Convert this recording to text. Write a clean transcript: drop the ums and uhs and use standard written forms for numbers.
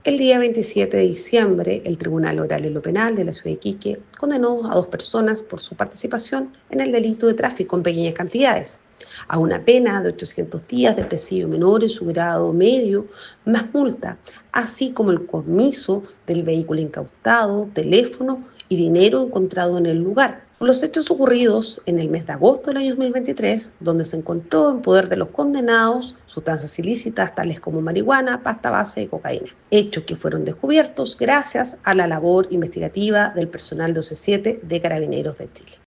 El día 27 de diciembre, el Tribunal Oral en lo Penal de la ciudad de Iquique condenó a dos personas por su participación en el delito de tráfico en pequeñas cantidades, a una pena de 800 días de presidio menor en su grado medio, más multa, así como el comiso del vehículo incautado, teléfono y dinero encontrado en el lugar. Los hechos ocurridos en el mes de agosto del año 2023, donde se encontró en poder de los condenados sustancias ilícitas tales como marihuana, pasta base y cocaína. Hechos que fueron descubiertos gracias a la labor investigativa del personal 127 de Carabineros de Chile.